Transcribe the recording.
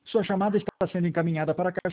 Sua chamada está sendo encaminhada para a caixa